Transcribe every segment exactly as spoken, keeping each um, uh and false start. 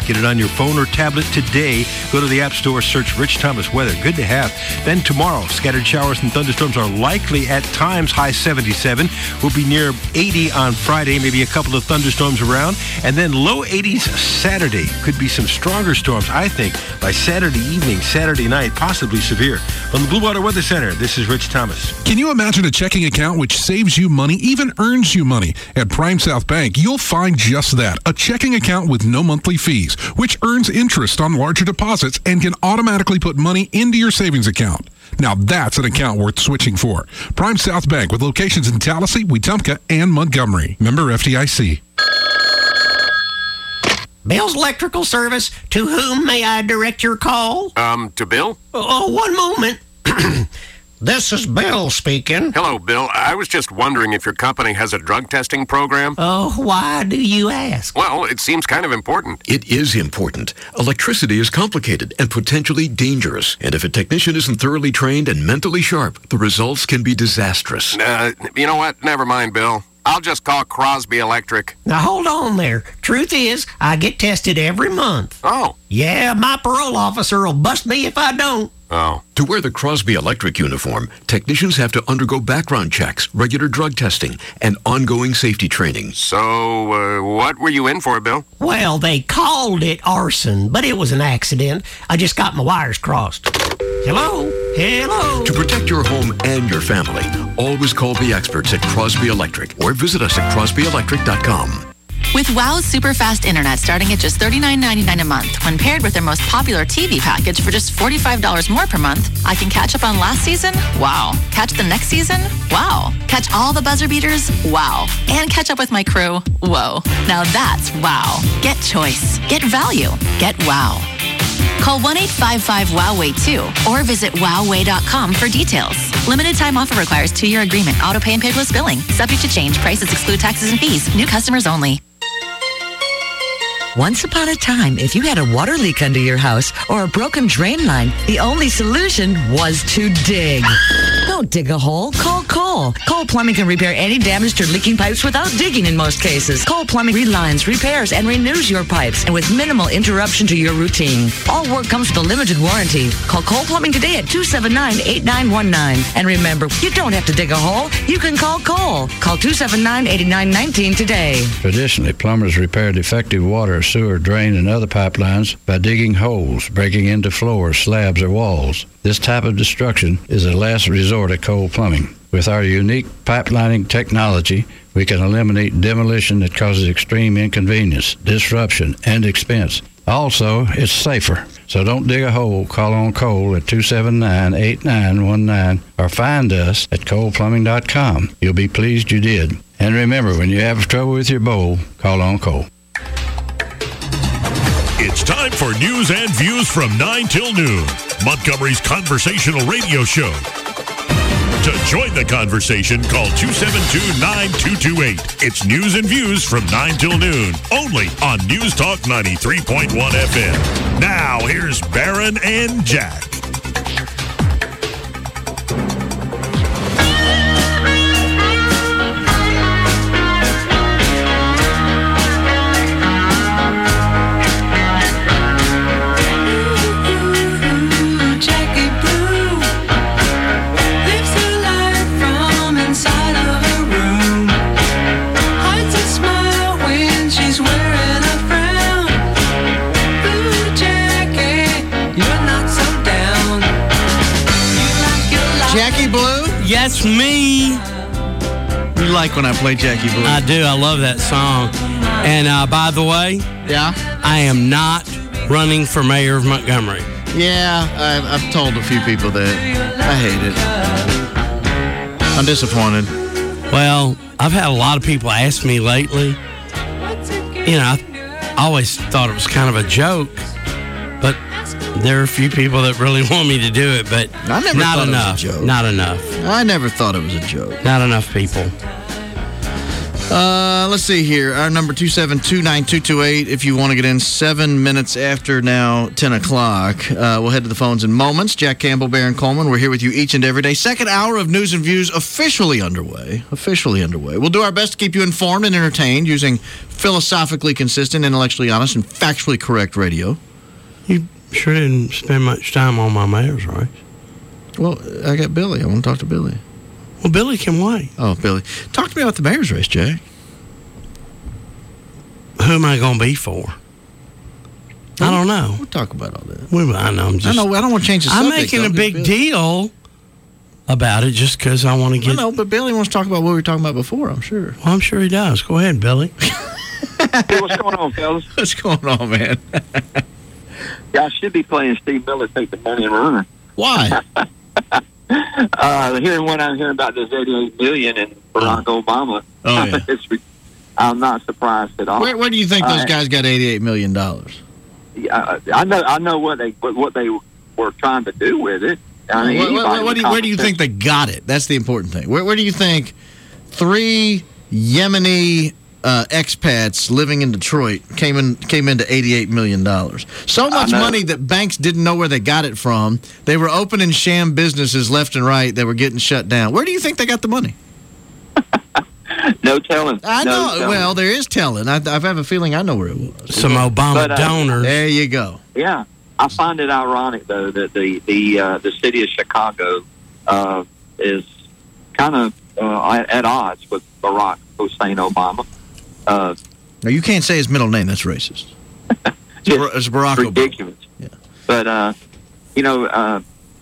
Get it on your phone or tablet today. Go to the App Store, search Rich Thomas Weather. Good to have. Then tomorrow, scattered showers and thunderstorms are likely at times, high seventy-seven. We'll be near eighty on Friday, maybe a couple of thunderstorms around. And then low eighties Saturday. Could be some stronger storms, I think, by Saturday evening, Saturday night, possibly severe. From the Blue Water Weather Center, this is Rich Thomas. Can you imagine a checking account which saves you money, even earns you money? At Prime South Bank, you'll find just that, a checking account with no monthly fees, which earns interest on larger deposits and can automatically put money into your savings account. Now that's an account worth switching for. Prime South Bank with locations in Tallahassee, Wetumpka, and Montgomery. Member F D I C. Bill's Electrical Service, to whom may I direct your call? Um, to Bill? Oh, one moment. This is Bill speaking. Hello, Bill. I was just wondering if your company has a drug testing program. Oh, why do you ask? Well, it seems kind of important. It is important. Electricity is complicated and potentially dangerous. And if a technician isn't thoroughly trained and mentally sharp, the results can be disastrous. Uh, you know what? Never mind, Bill. I'll just call Crosby Electric. Now, hold on there. Truth is, I get tested every month. Oh. Yeah, my parole officer will bust me if I don't. Oh. To wear the Crosby Electric uniform, technicians have to undergo background checks, regular drug testing, and ongoing safety training. So, uh, what were you in for, Bill? Well, they called it arson, but it was an accident. I just got my wires crossed. Hello? Hello? To protect your home and your family, always call the experts at Crosby Electric or visit us at crosby electric dot com. With Wow's super fast internet starting at just thirty-nine ninety-nine a month, when paired with their most popular T V package for just forty-five dollars more per month, I can catch up on last season? Wow. Catch the next season? Wow. Catch all the buzzer beaters? Wow. And catch up with my crew? Whoa. Now that's wow. Get choice. Get value. Get wow. Call one eight five five wow way two or visit wow way dot com for details. Limited time offer requires two-year agreement. Auto pay and paperless billing. Subject to change. Prices exclude taxes and fees. New customers only. Once upon a time, if you had a water leak under your house or a broken drain line, the only solution was to dig. Don't dig a hole. Call Cole. Cole Plumbing can repair any damaged or leaking pipes without digging in most cases. Cole Plumbing relines, repairs, and renews your pipes, and with minimal interruption to your routine. All work comes with a limited warranty. Call Cole Plumbing today at two seven nine, eight nine one nine. And remember, you don't have to dig a hole. You can call Cole. Call two seven nine, eight nine one nine today. Traditionally, plumbers repair defective water, sewer, drain, and other pipelines by digging holes, breaking into floors, slabs, or walls. This type of destruction is a last resort at Cole Plumbing. With our unique pipelining technology, we can eliminate demolition that causes extreme inconvenience, disruption, and expense. Also, it's safer. So don't dig a hole. Call on Cole at two seven nine, eight nine one nine or find us at cole plumbing dot com. You'll be pleased you did. And remember, when you have trouble with your bowl, call on Cole. It's time for news and views from nine till noon. Montgomery's conversational radio show. To join the conversation, call two seven two, nine two two eight. It's news and views from nine till noon, only on News Talk ninety-three point one F M. Now, here's Barron and Jack. That's me. You like when I play Jackie Blue? I do. I love that song. And uh, by the way, yeah, I am not running for mayor of Montgomery. Yeah, I've, I've told a few people that. I hate it. I'm disappointed. Well, I've had a lot of people ask me lately. You know, I always thought it was kind of a joke, but there are a few people that really want me to do it, but I never not thought enough. It was a joke. Not enough. I never thought it was a joke. Not enough people. Uh, let's see here. Our number two seven two nine two two eight. If you want to get in seven minutes after now, ten o'clock. Uh, we'll head to the phones in moments. Jack Campbell, Baron Coleman. We're here with you each and every day. Second hour of News and Views officially underway. Officially underway. We'll do our best to keep you informed and entertained using philosophically consistent, intellectually honest, and factually correct radio. You sure didn't spend much time on my mayor's race. Well, I got Billy. I want to talk to Billy. Well, Billy can wait. Oh, Billy. Talk to me about the mayor's race, Jack. Who am I going to be for? I don't know. We'll talk about all that. Well, I know. I'm just. I know. I don't want to change the I'm subject. making a big deal about it just because I want to get. I know, but Billy wants to talk about what we were talking about before, I'm sure. Well, I'm sure he does. Go ahead, Billy. Hey, what's going on, fellas? What's going on, man? Yeah, I should be playing Steve Miller, Take the Money and Run. Why? uh, hearing what I'm hearing about this eighty-eight million dollars and Barack oh. Obama, oh, yeah. it's, I'm not surprised at all. Where, where do you think those uh, guys got eighty-eight million dollars? Yeah, I know. I know what they what they were trying to do with it. I mean, where, where, where, do you, where do you think they got it? That's the important thing. Where, where do you think three Yemeni uh, expats living in Detroit came in came into eighty-eight million dollars? So much money that banks didn't know where they got it from. They were opening sham businesses left and right. They were getting shut down. Where do you think they got the money? No telling. I no know. Telling. Well, there is telling. I, I have a feeling I know where it was. Some Obama but, uh, donors. There you go. Yeah. I find it ironic, though, that the the uh, the city of Chicago uh, is kind of uh, at, at odds with Barack Hussein Obama. Uh, no, you can't say his middle name. That's racist. It's, Bar- it's Barack ridiculous. Obama. Yeah. But, uh, you know, uh,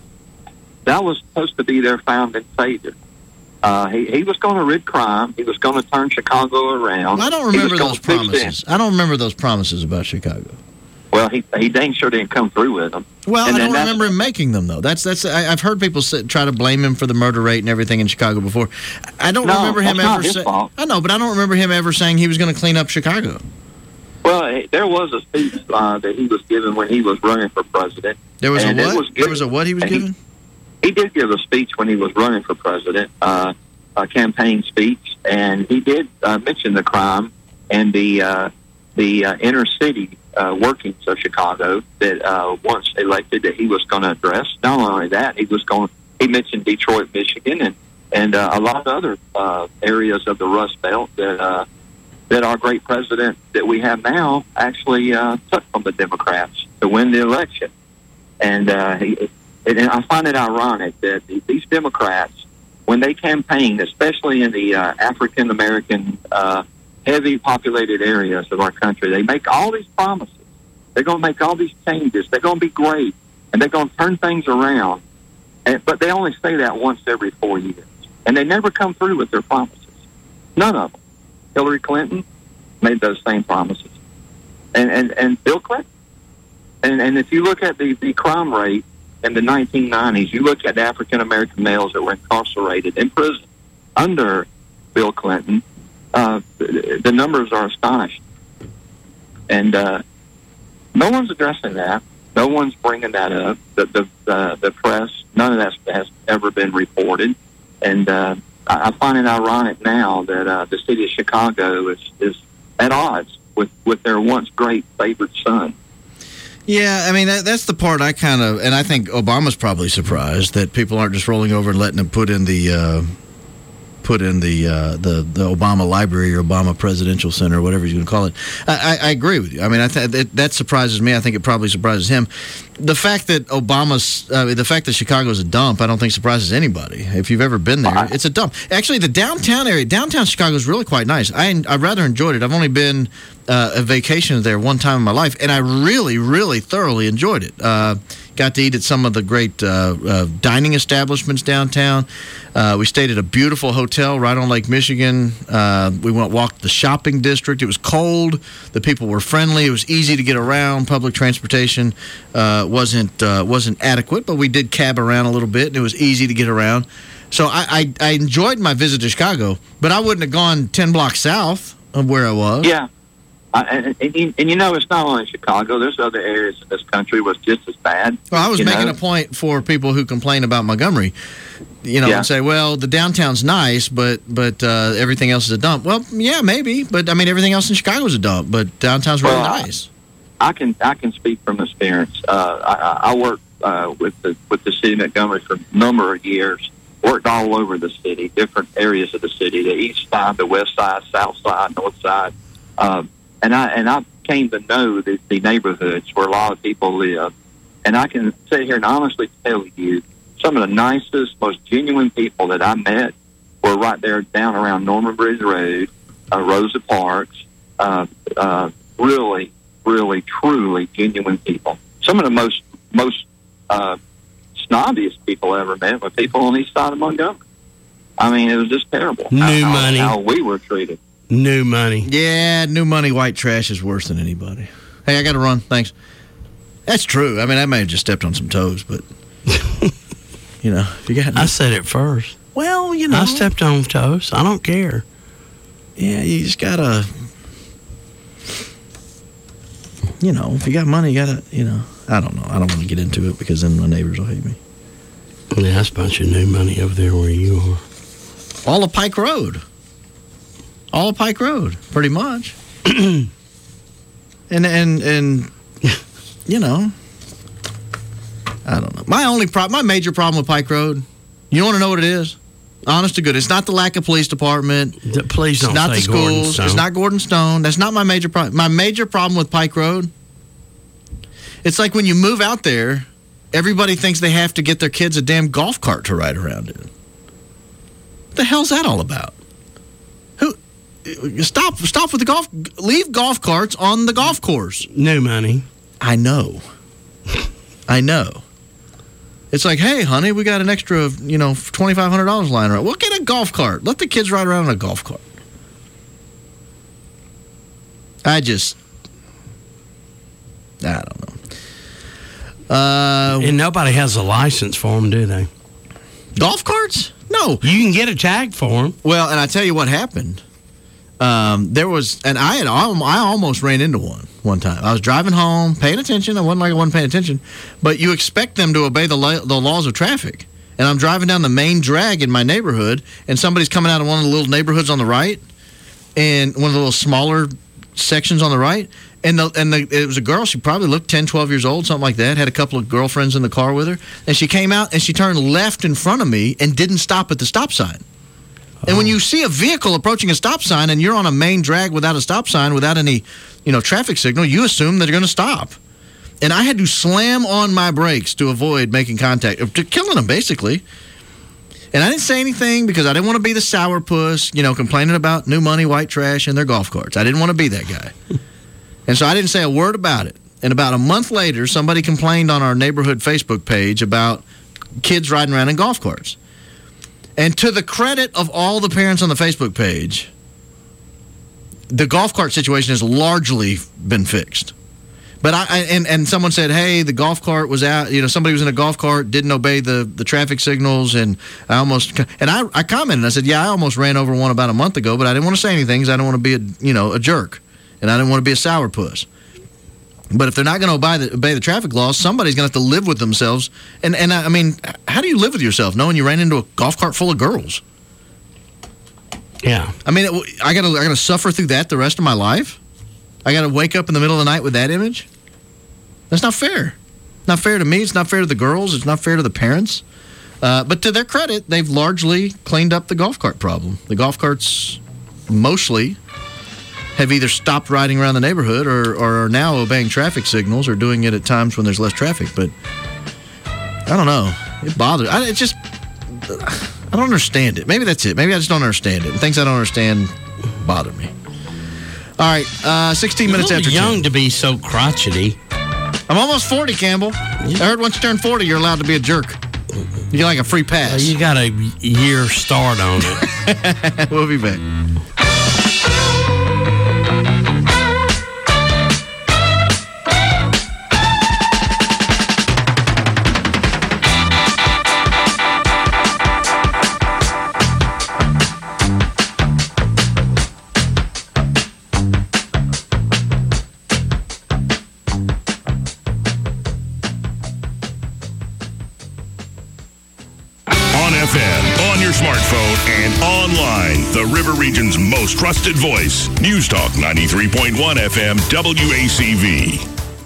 that was supposed to be their founding savior. Uh, he, he was going to rid crime. He was going to turn Chicago around. I don't remember those promises. I don't remember those promises about Chicago. Well, he he dang sure didn't come through with them. Well, and I don't remember him making them, though. That's that's. I, I've heard people sit, try to blame him for the murder rate and everything in Chicago before. I don't no, remember him that's ever not his saying. fault. I know, but I don't remember him ever saying he was going to clean up Chicago. Well, there was a speech uh, that he was given when he was running for president. There was and a what? Was there was a what he was given? He, he did give a speech when he was running for president, uh, a campaign speech, and he did uh, mention the crime and the uh, the uh, inner city uh, workings of Chicago that uh, once elected that he was going to address. Not only that, he was going. He mentioned Detroit, Michigan, and and uh, a lot of other uh, areas of the Rust Belt that. Uh, that our great president that we have now actually uh, took from the Democrats to win the election. And, uh, he, and I find it ironic that these Democrats, when they campaign, especially in the uh, African-American uh, heavy populated areas of our country, they make all these promises. They're going to make all these changes. They're going to be great. And they're going to turn things around. And, but they only say that once every four years. And they never come through with their promises. None of them. Hillary Clinton made those same promises, and and, and Bill Clinton. And and if you look at the, the crime rate in the nineteen nineties, you look at African American males that were incarcerated in prison under Bill Clinton, uh, the, the numbers are astonishing. And uh, no one's addressing that. No one's bringing that up. The the uh, the press, none of that has ever been reported, and. Uh, I find it ironic now that uh, the city of Chicago is, is at odds with, with their once great favored son. Yeah, I mean, that, that's the part I kind of, and I think Obama's probably surprised that people aren't just rolling over and letting him put in the, uh, put in the, uh, the the Obama Library or Obama Presidential Center or whatever he's going to call it. I, I, I agree with you. I mean, I th- that, that surprises me. I think it probably surprises him. The fact that Obama's, uh, the fact that Chicago's a dump, I don't think surprises anybody. If you've ever been there, it's a dump. Actually, the downtown area, downtown Chicago is really quite nice. I I rather enjoyed it. I've only been uh, a vacation there one time in my life, and I really, really thoroughly enjoyed it. Uh, got to eat at some of the great uh, uh, dining establishments downtown. Uh, we stayed at a beautiful hotel right on Lake Michigan. Uh, we went walked the shopping district. It was cold. The people were friendly. It was easy to get around. Public transportation uh, wasn't uh, wasn't adequate, but we did cab around a little bit, and it was easy to get around. So I, I, I enjoyed my visit to Chicago, but I wouldn't have gone ten blocks south of where I was. Yeah, Uh, and, and, and, and, you know, it's not only Chicago. There's other areas in this country where it's just as bad. Well, I was making know? a point for people who complain about Montgomery, you know, Yeah. and say, well, the downtown's nice, but but uh, everything else is a dump. Well, yeah, maybe. But, I mean, everything else in Chicago is a dump, but downtown's really Well, nice. I can I can speak from experience. Uh, I, I worked uh, with the with the city of Montgomery for a number of years. Worked all over the city, different areas of the city, the east side, the west side, south side, north side. Um, and I and I came to know the, the neighborhoods where a lot of people live. And I can sit here and honestly tell you, some of the nicest, most genuine people that I met were right there down around Norman Bridge Road, uh, Rosa Parks. Uh, uh, really, really, truly genuine people. Some of the most most uh, snobbiest people I ever met were people on the east side of Montgomery. I mean, it was just terrible. New how, money. How we were treated. New money. Yeah, new money, white trash is worse than anybody. Hey, I got to run. Thanks. That's true. I mean, I may have just stepped on some toes, but, you know, if you got... I said it first. Well, you know... I stepped on toes. I don't care. Yeah, you just got to... You know, if you got money, you got to, you know... I don't know. I don't want to get into it because then my neighbors will hate me. Yeah, that's a bunch of new money over there where you are. All of Pike Road. All of Pike Road, pretty much. and, and, and, you know, I don't know. My only problem, my major problem with Pike Road, you want to know what it is? Honest to good. It's not the lack of police department. The, please don't It's not say the Gordon schools. Stone. It's not Gordon Stone. That's not my major problem. My major problem with Pike Road, it's like when you move out there, everybody thinks they have to get their kids a damn golf cart to ride around in. What the hell's that all about? Who? Stop! Stop with the golf. Leave golf carts on the golf course. New money. I know. I know. It's like, hey, honey, we got an extra, you know, twenty-five hundred dollars lying around. We'll get a golf cart. Let the kids ride around in a golf cart. I just, I don't know. Uh, and nobody has a license for them, do they? Golf carts? No. You can get a tag for them. Well, and I tell you what happened. Um, there was, and I had, I almost ran into one one time. I was driving home, paying attention. I wasn't like I wasn't paying attention, but you expect them to obey the la- the laws of traffic. And I'm driving down the main drag in my neighborhood, and somebody's coming out of one of the little neighborhoods on the right, and one of the little smaller sections on the right. And the and the, it was a girl. She probably looked ten, twelve years old, something like that. Had a couple of girlfriends in the car with her. And she came out and she turned left in front of me and didn't stop at the stop sign. Oh. And when you see a vehicle approaching a stop sign and you're on a main drag without a stop sign, without any, you know, traffic signal, you assume that they're going to stop. And I had to slam on my brakes to avoid making contact, to killing them, basically. And I didn't say anything because I didn't want to be the sourpuss, you know, complaining about new money, white trash, and their golf carts. I didn't want to be that guy. And so I didn't say a word about it. And about a month later, somebody complained on our neighborhood Facebook page about kids riding around in golf carts. And to the credit of all the parents on the Facebook page, the golf cart situation has largely been fixed. But I and, and someone said, hey, the golf cart was out. You know, somebody was in a golf cart, didn't obey the, the traffic signals, and I almost and I, I commented. I said, yeah, I almost ran over one about a month ago, but I didn't want to say anything because I don't want to be a you know a jerk. And I didn't want to be a sourpuss. But if they're not going to obey the, obey the traffic laws, somebody's going to have to live with themselves. And, and I mean, how do you live with yourself knowing you ran into a golf cart full of girls? Yeah. I mean, it, I got to I got to suffer through that the rest of my life? I got to wake up in the middle of the night with that image? That's not fair. Not fair to me. It's not fair to the girls. It's not fair to the parents. Uh, but to their credit, they've largely cleaned up the golf cart problem. The golf carts mostly have either stopped riding around the neighborhood or, or are now obeying traffic signals or doing it at times when there's less traffic. But I don't know. It bothers. I, it just, I don't understand it. Maybe that's it. Maybe I just don't understand it. And things I don't understand bother me. All right, uh, sixteen minutes You're after young ten. to be so crotchety. I'm almost forty, Campbell. I heard once you turn forty, you're allowed to be a jerk. You get like a free pass. Well, you got a year start on it. We'll be back. M, on your smartphone and online. The River Region's most trusted voice. News Talk ninety-three point one F M W A C V.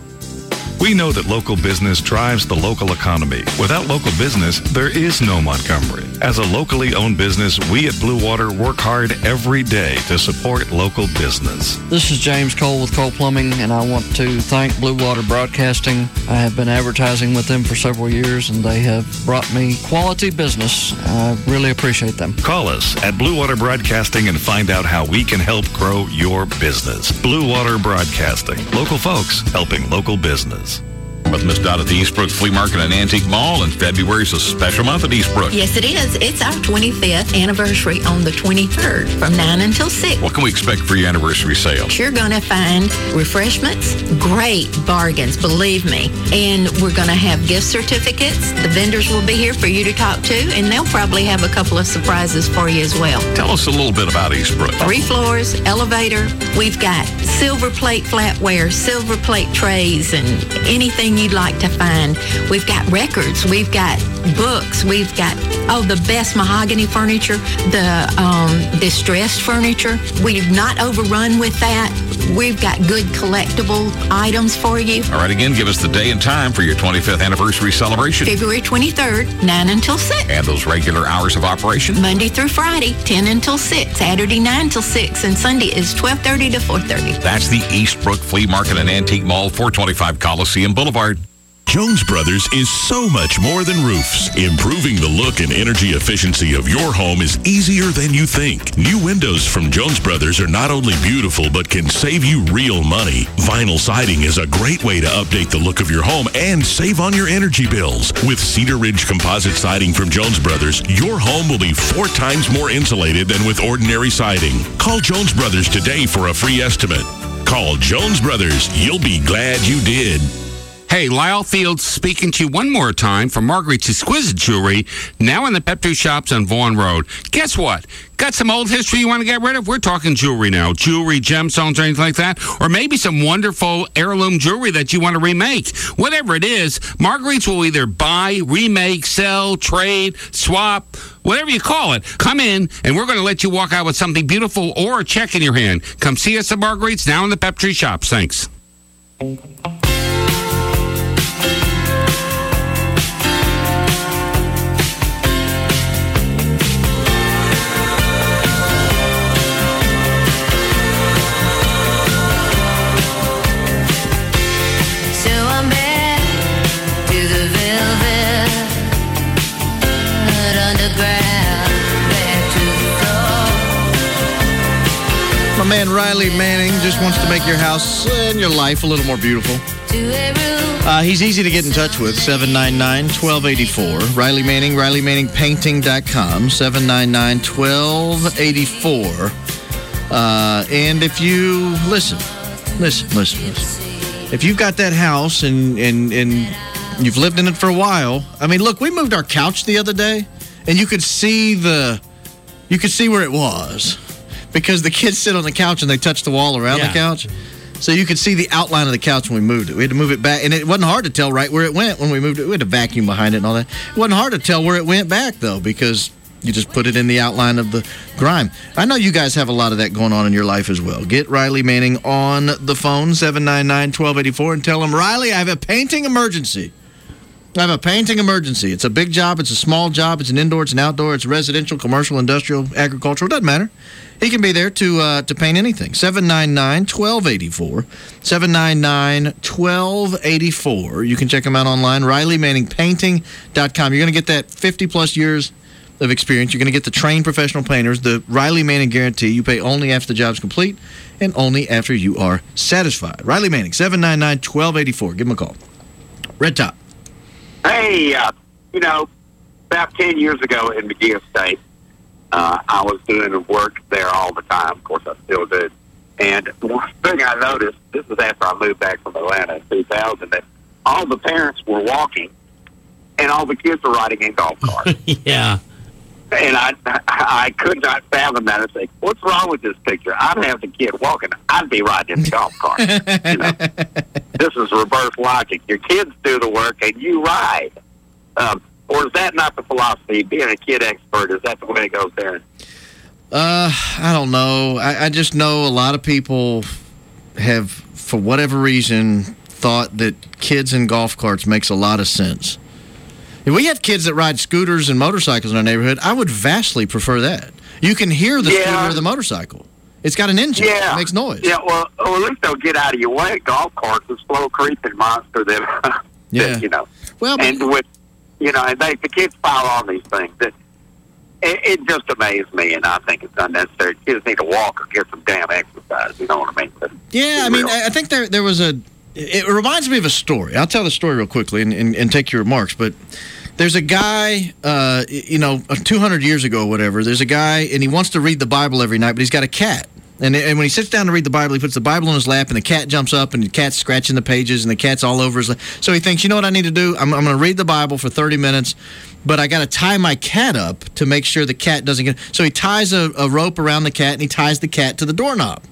We know that local business drives the local economy. Without local business, there is no Montgomery. As a locally owned business, we at Blue Water work hard every day to support local business. This is James Cole with Cole Plumbing, and I want to thank Blue Water Broadcasting. I have been advertising with them for several years, and they have brought me quality business. I really appreciate them. Call us at Blue Water Broadcasting and find out how we can help grow your business. Blue Water Broadcasting. Local folks helping local business. With Miss Dot at the Eastbrook Flea Market and Antique Mall, and February's a special month at Eastbrook. Yes, it is. It's our twenty-fifth anniversary on the twenty-third from nine until six. What can we expect for your anniversary sale? You're going to find refreshments, great bargains, believe me. And we're going to have gift certificates. The vendors will be here for you to talk to, and they'll probably have a couple of surprises for you as well. Tell us a little bit about Eastbrook. Three floors, elevator. We've got silver plate flatware, silver plate trays, and anything you'd like to find. We've got records. We've got books. We've got, oh, the best mahogany furniture, the um, distressed furniture. We've not overrun with that. We've got good collectible items for you. All right, again, give us the day and time for your twenty-fifth anniversary celebration. February twenty-third, nine until six. And those regular hours of operation? Monday through Friday, ten until six. Saturday, nine till six. And Sunday is twelve thirty to four thirty. That's the Eastbrook Flea Market and Antique Mall, four twenty-five Coliseum Boulevard. Jones Brothers is so much more than roofs. Improving the look and energy efficiency of your home is easier than you think. New windows from Jones Brothers are not only beautiful, but can save you real money. Vinyl siding is a great way to update the look of your home and save on your energy bills. With Cedar Ridge composite siding from Jones Brothers, your home will be four times more insulated than with ordinary siding. Call Jones Brothers today for a free estimate. Call Jones Brothers. You'll be glad you did. Hey, Lyle Fields speaking to you one more time for Marguerite's Exquisite Jewelry, now in the Pep two Shops on Vaughan Road. Guess what? Got some old history you want to get rid of? We're talking jewelry now. Jewelry, gemstones, or anything like that. Or maybe some wonderful heirloom jewelry that you want to remake. Whatever it is, Marguerite's will either buy, remake, sell, trade, swap, whatever you call it. Come in, and we're going to let you walk out with something beautiful or a check in your hand. Come see us at Marguerite's, now in the Pep Tree Shops. Thanks. My man Riley Manning just wants to make your house and your life a little more beautiful. Uh, he's easy to get in touch with, seven nine nine, one two eight four. Riley Manning, Riley Manning Painting dot com, seven nine nine, one two eight four. Uh, and if you, listen, listen, listen, listen. If you've got that house and, and, and you've lived in it for a while, I mean, look, we moved our couch the other day, and you could see the, you could see where it was. Because the kids sit on the couch and they touch the wall around yeah. the couch. So you could see the outline of the couch when we moved it. We had to move it back. And it wasn't hard to tell right where it went when we moved it. We had a vacuum behind it and all that. It wasn't hard to tell where it went back, though, because you just put it in the outline of the grime. I know you guys have a lot of that going on in your life as well. Get Riley Manning on the phone, seven nine nine, one two eight four, and tell him, Riley, I have a painting emergency. I have a painting emergency. It's a big job. It's a small job. It's an indoor. It's an outdoor. It's residential, commercial, industrial, agricultural. It doesn't matter. He can be there to uh, to paint anything. seven nine nine, one two eight four. seven nine nine, one two eight four. You can check him out online, Riley Manning Painting dot com. You're going to get that fifty-plus years of experience. You're going to get the trained professional painters, the Riley Manning guarantee. You pay only after the job's complete and only after you are satisfied. Riley Manning, seven nine nine, one two eight four. Give him a call. Red Top. Hey, uh, you know, about ten years ago in McGee State, uh, I was doing work there all the time. Of course, I still do. And one thing I noticed, this was after I moved back from Atlanta in two thousand, that all the parents were walking and all the kids were riding in golf carts. Yeah. And I I could not fathom that. I say, what's wrong with this picture? I'd have the kid walking. I'd be riding in the golf cart. You know, this is reverse logic. Your kids do the work and you ride. Um, Or is that not the philosophy? Being a kid expert, is that the way it goes there? Uh, I don't know. I, I just know a lot of people have, for whatever reason, thought that kids in golf carts makes a lot of sense. If we have kids that ride scooters and motorcycles in our neighborhood, I would vastly prefer that. You can hear the Yeah. scooter or the motorcycle. It's got an engine. Yeah. It makes noise. Yeah, well, well, at least they'll get out of your way. Golf carts, a slow creeping monster that, Yeah. that, you know. Well, but- and with, you know, and they, the kids pile on these things. That it, it just amazed me, and I think it's unnecessary. Kids need to walk or get some damn exercise. You know what I mean? But Yeah, I mean, I I think there there was a. It reminds me of a story. I'll tell the story real quickly and, and, and take your remarks. But there's a guy, uh, you know, two hundred years ago or whatever, there's a guy, and he wants to read the Bible every night, but he's got a cat. And, and when he sits down to read the Bible, he puts the Bible on his lap, and the cat jumps up, and the cat's scratching the pages, and the cat's all over his lap. So he thinks, you know what I need to do? I'm, I'm going to read the Bible for thirty minutes, but I got to tie my cat up to make sure the cat doesn't get... So he ties a, a rope around the cat, and he ties the cat to the doorknob.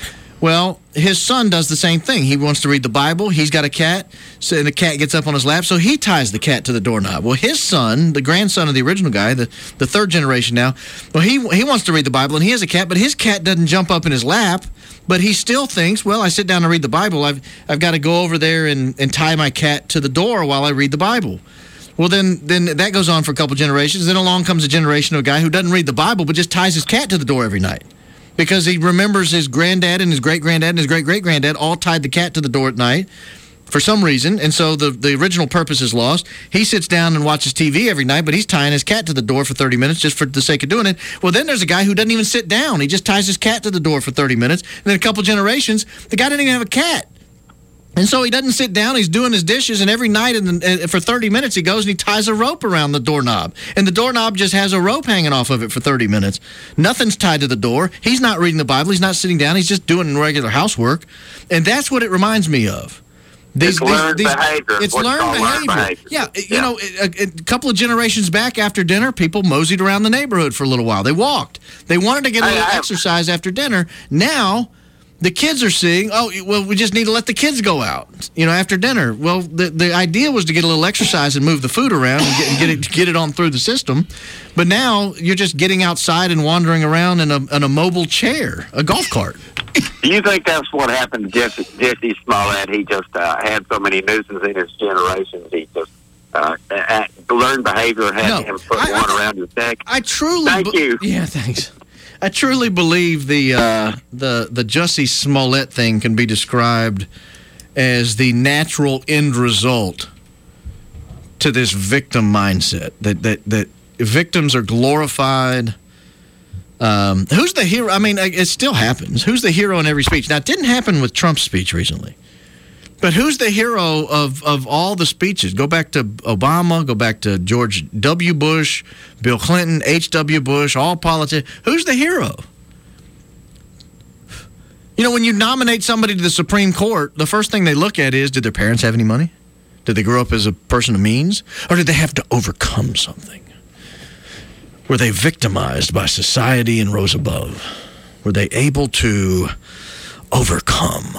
Well, his son does the same thing. He wants to read the Bible. He's got a cat, so the cat gets up on his lap, so he ties the cat to the doorknob. Well, his son, the grandson of the original guy, the, the third generation now, well, he he wants to read the Bible, and he has a cat, but his cat doesn't jump up in his lap, but he still thinks, well, I sit down to read the Bible, I've I've got to go over there and, and tie my cat to the door while I read the Bible. Well, then then that goes on for a couple generations. Then along comes a generation of a guy who doesn't read the Bible, but just ties his cat to the door every night. Because he remembers his granddad and his great-granddad and his great-great-granddad all tied the cat to the door at night for some reason, and so the, the original purpose is lost. He sits down and watches T V every night, but he's tying his cat to the door for thirty minutes just for the sake of doing it. Well, then there's a guy who doesn't even sit down. He just ties his cat to the door for thirty minutes, and then a couple generations, the guy didn't even have a cat. And so he doesn't sit down. He's doing his dishes, and every night in the, uh, for thirty minutes he goes and he ties a rope around the doorknob. And the doorknob just has a rope hanging off of it for thirty minutes. Nothing's tied to the door. He's not reading the Bible. He's not sitting down. He's just doing regular housework. And that's what it reminds me of. These, It's learned behavior. It's What's learned called behavior. learned behavior. Yeah, you Yeah. know, a, a couple of generations back after dinner, people moseyed around the neighborhood for a little while. They walked. They wanted to get a little I- I- exercise after dinner. Now, the kids are seeing, oh, well, we just need to let the kids go out, you know, after dinner. Well, the the idea was to get a little exercise and move the food around and get, and get it get it on through the system. But now you're just getting outside and wandering around in a, in a mobile chair, a golf cart. Do you think that's what happened to Jesse, Jesse Smollett? He just uh, had so many nuisances in his generations. He just uh, uh, learned behavior had No, him put I- one I- around his neck. I truly Thank be- you. Yeah, thanks. I truly believe the uh, the the Jussie Smollett thing can be described as the natural end result to this victim mindset. That that that victims are glorified. Um, who's the hero? I mean, it still happens. Who's the hero in every speech? Now, it didn't happen with Trump's speech recently. But who's the hero of, of all the speeches? Go back to Obama, go back to George W. Bush, Bill Clinton, H W. Bush, all politicians. Who's the hero? You know, when you nominate somebody to the Supreme Court, the first thing they look at is, did their parents have any money? Did they grow up as a person of means? Or did they have to overcome something? Were they victimized by society and rose above? Were they able to overcome?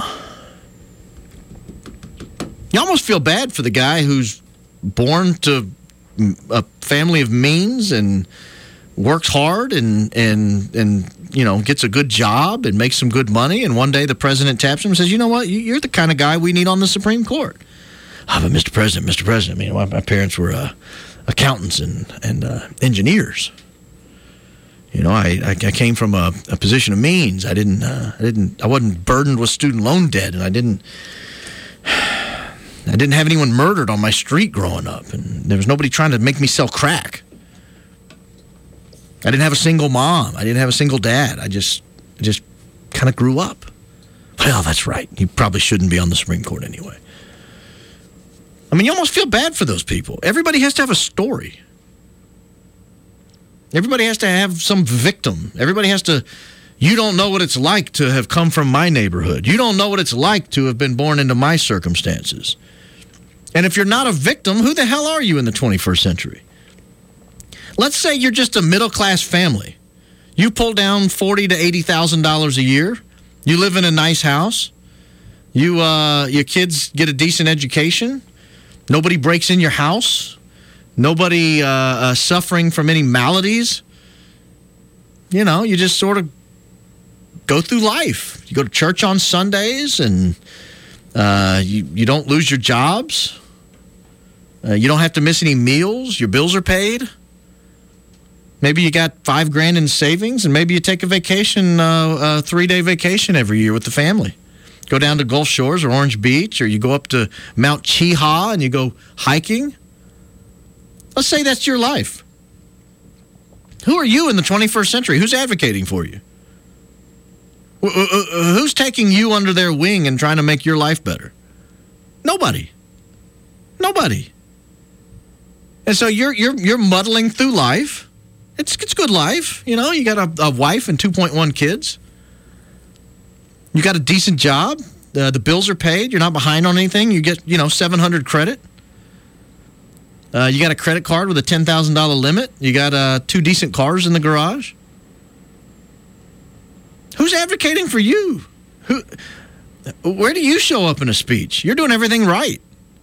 You almost feel bad for the guy who's born to a family of means and works hard and, and, and you know, gets a good job and makes some good money. And one day the president taps him and says, you know what, you're the kind of guy we need on the Supreme Court. Ah, but Mister President, Mister President, I mean, my, my parents were uh, accountants and, and uh, engineers. You know, I, I, I came from a, a position of means. I didn't, uh, I didn't, I wasn't burdened with student loan debt, and I didn't... I didn't have anyone murdered on my street growing up, and there was nobody trying to make me sell crack. I didn't have a single mom. I didn't have a single dad. I just I just kind of grew up. Well, that's right. You probably shouldn't be on the Supreme Court anyway. I mean, you almost feel bad for those people. Everybody has to have a story. Everybody has to have some victim. Everybody has to... You don't know what it's like to have come from my neighborhood. You don't know what it's like to have been born into my circumstances. And if you're not a victim, who the hell are you in the twenty-first century? Let's say you're just a middle-class family. You pull down forty thousand to eighty thousand dollars a year. You live in a nice house. You, uh, your kids get a decent education. Nobody breaks in your house. Nobody uh, uh, suffering from any maladies. You know, you just sort of go through life. You go to church on Sundays, and uh, you, you don't lose your jobs. Uh, you don't have to miss any meals. Your bills are paid. Maybe you got five grand in savings, and maybe you take a vacation, uh, a three-day vacation every year with the family. Go down to Gulf Shores or Orange Beach, or you go up to Mount Cheeha and you go hiking. Let's say that's your life. Who are you in the twenty-first century? Who's advocating for you? Who's taking you under their wing and trying to make your life better? Nobody. Nobody. And so you're you're you're muddling through life. It's it's good life, you know. You got a, a wife and two point one kids. You got a decent job. Uh, the bills are paid. You're not behind on anything. You get, you know, seven hundred credit. Uh, you got a credit card with a ten thousand dollars limit. You got uh, two decent cars in the garage. Who's advocating for you? Who? Where do you show up in a speech? You're doing everything right.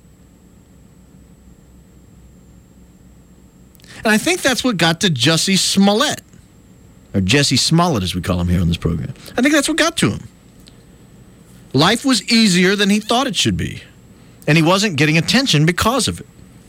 And I think that's what got to Jussie Smollett, or Jesse Smollett as we call him here on this program. I think that's what got to him. Life was easier than he thought it should be, and he wasn't getting attention because of it.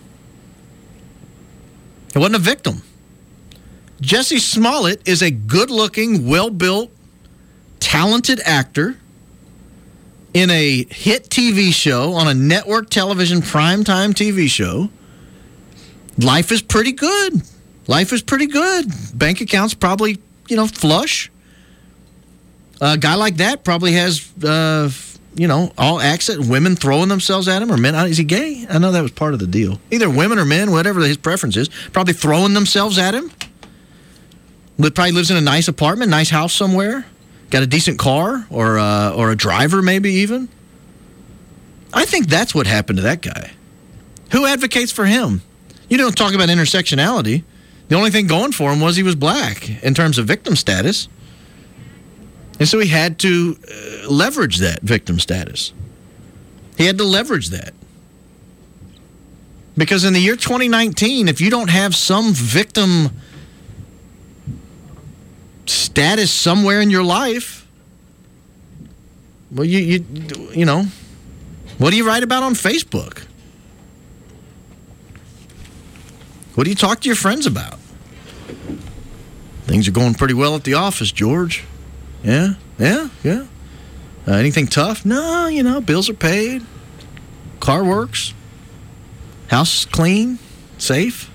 He wasn't a victim. Jussie Smollett is a good-looking, well-built, talented actor in a hit T V show, on a network television primetime T V show. Life is pretty good. Life is pretty good. Bank account's probably, you know, flush. A guy like that probably has, uh, you know, all access. Women throwing themselves at him, or men. Is he gay? I know that was part of the deal. Either women or men, whatever his preference is, probably throwing themselves at him. Probably lives in a nice apartment, nice house somewhere. Got a decent car, or uh, or a driver maybe even. I think that's what happened to that guy. Who advocates for him? You don't talk about intersectionality. The only thing going for him was he was black in terms of victim status. And so he had to uh, leverage that victim status. He had to leverage that. Because in the year twenty nineteen, if you don't have some victim status somewhere in your life, well, you you you know, what do you write about on Facebook? What do you talk to your friends about? Things are going pretty well at the office, George. Yeah, yeah, yeah. Uh, anything tough? No, you know, bills are paid. Car works. House is clean, safe.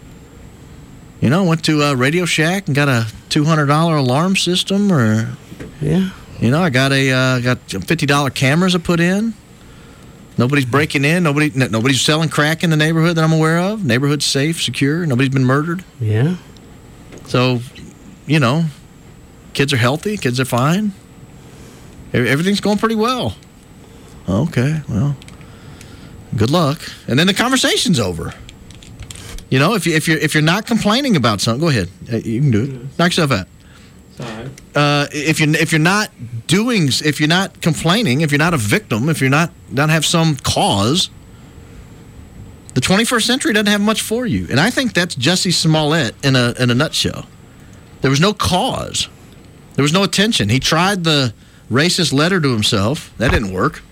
You know, went to uh, Radio Shack and got a two hundred dollars alarm system, or yeah. You know, I got a uh, got fifty dollars cameras I put in. Nobody's breaking in. Nobody, nobody's selling crack in the neighborhood that I'm aware of. Neighborhood's safe, secure. Nobody's been murdered. Yeah. So, you know, kids are healthy. Kids are fine. Everything's going pretty well. Okay, well, good luck. And then the conversation's over. You know, if you if you're if you're not complaining about something, go ahead. You can do it. Knock yourself out. Sorry. Uh, if you're if you're not doing, if you're not complaining, if you're not a victim, if you're not don't have some cause, the twenty-first century doesn't have much for you. And I think that's Jussie Smollett in a in a nutshell. There was no cause. There was no attention. He tried the racist letter to himself. That didn't work.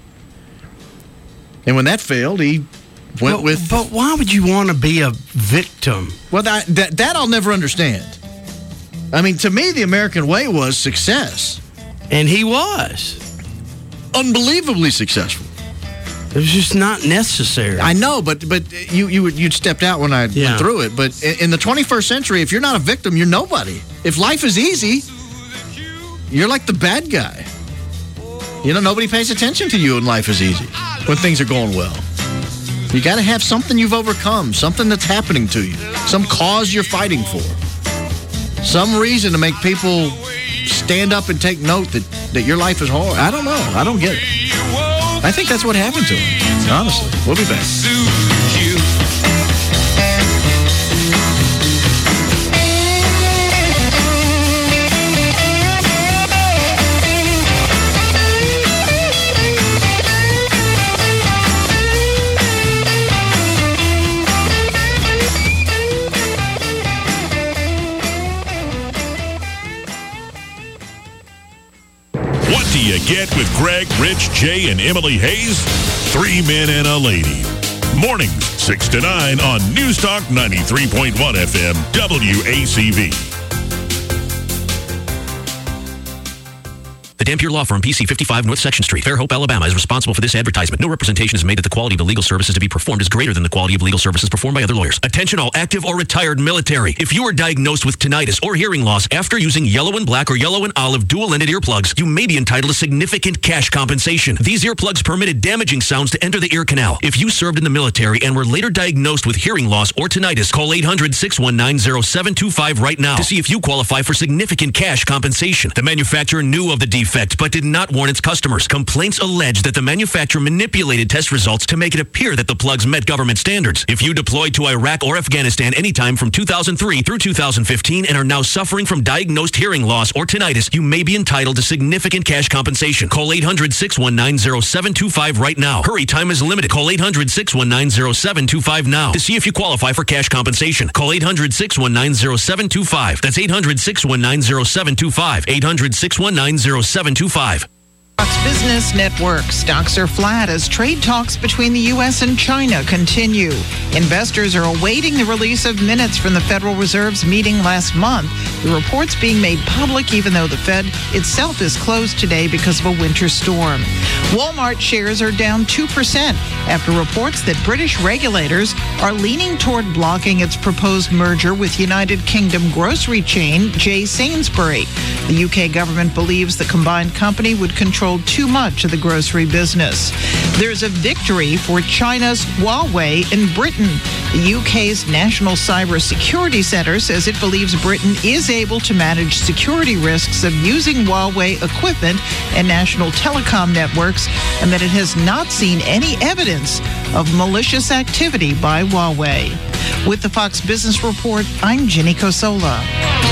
And when that failed, he went but, with. But why would you want to be a victim? Well, that, that that I'll never understand. I mean, to me, the American way was success. And he was. Unbelievably successful. It was just not necessary. I know, but but you, you, you'd stepped out when I yeah. went through it. But in the twenty-first century, if you're not a victim, you're nobody. If life is easy, you're like the bad guy. You know, nobody pays attention to you when life is easy, when things are going well. You got to have something you've overcome, something that's happening to you, some cause you're fighting for. Some reason to make people stand up and take note that, that your life is hard. I don't know. I don't get it. I think that's what happened to him, honestly. We'll be back. get with Greg, Rich, Jay, and Emily Hayes? Three men and a lady. Mornings, six to nine on News Talk ninety-three point one F M, W A C V. The Dampier Law Firm, P C fifty-five North Section Street, Fairhope, Alabama, is responsible for this advertisement. No representation is made that the quality of the legal services to be performed is greater than the quality of legal services performed by other lawyers. Attention all active or retired military. If you are diagnosed with tinnitus or hearing loss after using yellow and black or yellow and olive dual-ended earplugs, you may be entitled to significant cash compensation. These earplugs permitted damaging sounds to enter the ear canal. If you served in the military and were later diagnosed with hearing loss or tinnitus, call eight hundred, six one nine, zero seven two five right now to see if you qualify for significant cash compensation. The manufacturer knew of the defect but did not warn its customers. Complaints allege that the manufacturer manipulated test results to make it appear that the plugs met government standards. If you deployed to Iraq or Afghanistan anytime from two thousand three through two thousand fifteen and are now suffering from diagnosed hearing loss or tinnitus, you may be entitled to significant cash compensation. Call eight hundred, six one nine, zero seven two five right now. Hurry, time is limited. Call eight hundred, six one nine, zero seven two five now to see if you qualify for cash compensation. Call eight hundred, six one nine, zero seven two five. That's eight hundred, six one nine, zero seven two five. eight hundred, six one nine, zero seven two five. Fox Business Network. Stocks are flat as trade talks between the U S and China continue. Investors are awaiting the release of minutes from the Federal Reserve's meeting last month. The report's being made public even though the Fed itself is closed today because of a winter storm. Walmart shares are down two percent after reports that British regulators are leaning toward blocking its proposed merger with United Kingdom grocery chain J. Sainsbury. The U K government believes the combined company would control too much of the grocery business. There's a victory for China's Huawei in Britain. The U K's National Cyber Security Center says it believes Britain is able to manage security risks of using Huawei equipment and national telecom networks, and that it has not seen any evidence of malicious activity by Huawei. With the Fox Business Report, I'm Jenny Cosola.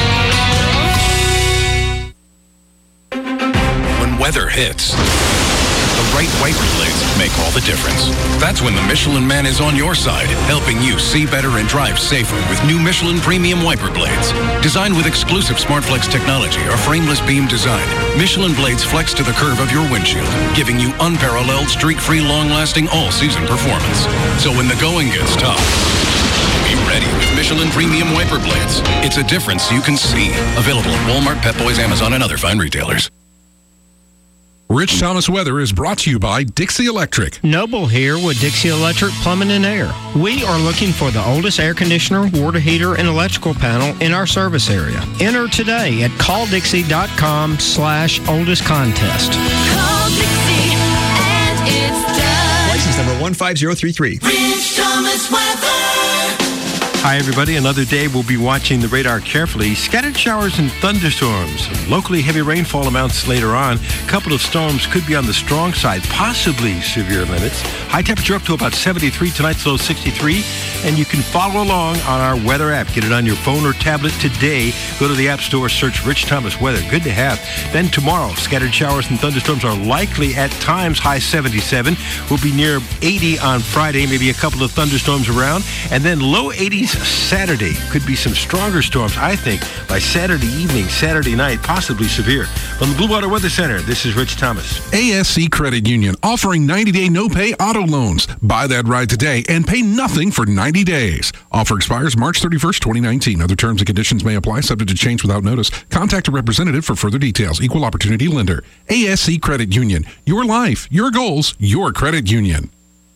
Weather hits, the right wiper blades make all the difference. That's when the Michelin Man is on your side, helping you see better and drive safer with new Michelin Premium Wiper Blades. Designed with exclusive SmartFlex technology or frameless beam design, Michelin blades flex to the curve of your windshield, giving you unparalleled, streak-free, long-lasting, all-season performance. So when the going gets tough, be ready with Michelin Premium Wiper Blades. It's a difference you can see. Available at Walmart, Pep Boys, Amazon, and other fine retailers. Rich Thomas Weather is brought to you by Dixie Electric. Noble here with Dixie Electric Plumbing and Air. We are looking for the oldest air conditioner, water heater, and electrical panel in our service area. Enter today at call dixie dot com slash oldest contest. Call Dixie and it's done. License number one five zero three three. Rich Thomas Weather. Hi, everybody. Another day we'll be watching the radar carefully. Scattered showers and thunderstorms. Locally heavy rainfall amounts later on. A couple of storms could be on the strong side, possibly severe limits. High temperature up to about seventy-three. Tonight's low sixty-three. And you can follow along on our weather app. Get it on your phone or tablet today. Go to the App Store, search Rich Thomas Weather. Good to have. Then tomorrow, scattered showers and thunderstorms are likely at times. High seventy-seven. We'll be near eighty on Friday. Maybe a couple of thunderstorms around. And then low eighties Saturday. Could be some stronger storms, I think, by Saturday evening, Saturday night, possibly severe. From the Blue Water Weather Center, this is Rich Thomas. A S C Credit Union offering ninety-day no-pay auto loans. Buy that ride today and pay nothing for ninety days. Offer expires March thirty-first, twenty nineteen. Other terms and conditions may apply, subject to change without notice. Contact a representative for further details. Equal opportunity lender. A S C Credit Union. Your life, your goals, your credit union.